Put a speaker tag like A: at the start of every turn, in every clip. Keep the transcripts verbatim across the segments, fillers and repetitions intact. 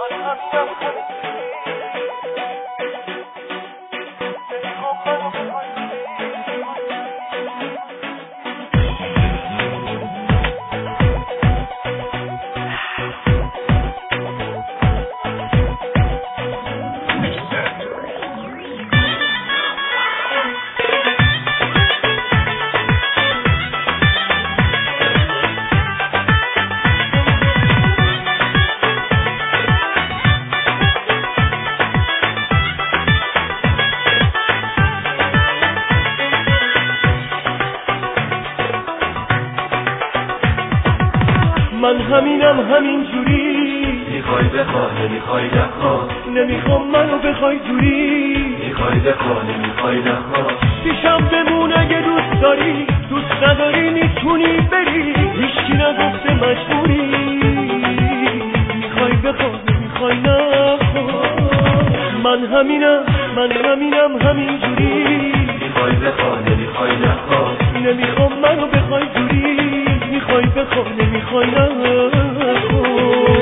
A: من همینم همین جوری،
B: میخوای بخواه نمیخوای نخواه،
A: نمیخوام منو بخوای جوری،
B: میخوای بخواه نمیخوای نخواه،
A: پیشم بمون اگه دوست داری، دوست نداری میتونی بری، هیچکی نگفته مجبوری، میخوای بخواه نمیخوای نخواه. من همینم من همینم همین جوری،
B: میخوای بخواه نمیخوای نخواه،
A: نمیخوام منو بخوای جوری، میخوای بخواه نمیخوای نخواه.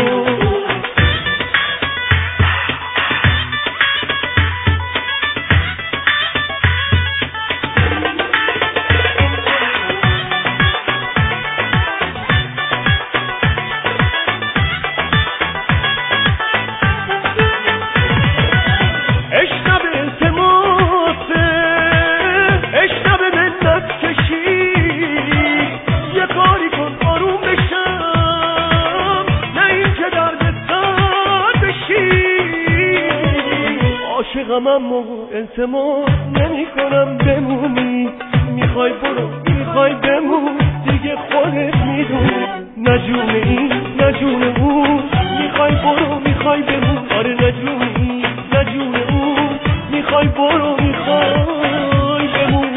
A: عاشقم و التماس نمی کنم بمونی، میخوای برو میخوای بمون دیگه خودت میدونی، نجوم این نجوم اون، میخوای برو میخوای بمون، آره نجوم این نجوم اون، میخوای برو میخوای بمون.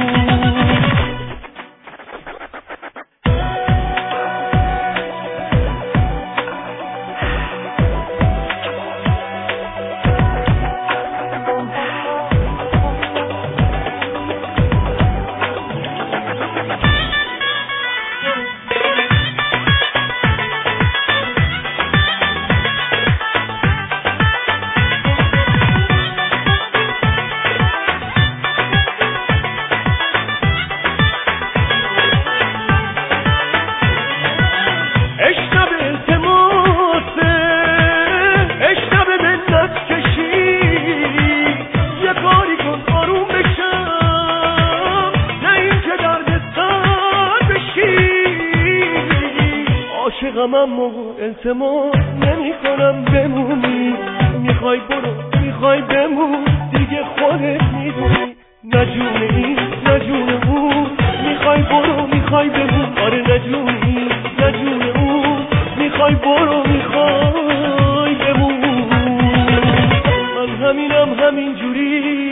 A: عاشقم و التماس نمی کنم بمونی، میخوای برو میخوای بمون دیگه خودت میدونی، نجوم این نجوم اون، میخوای برو میخوای بمون، آره نجوم این نجوم اون، میخوای برو میخوای بمون. من همینم همین جوری،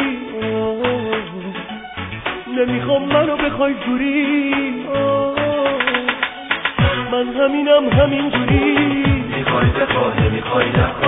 A: نمیخوام منو بخوای جوری، من همینم همین جوری،
B: میخوای بخواه نمیخوای نخواه.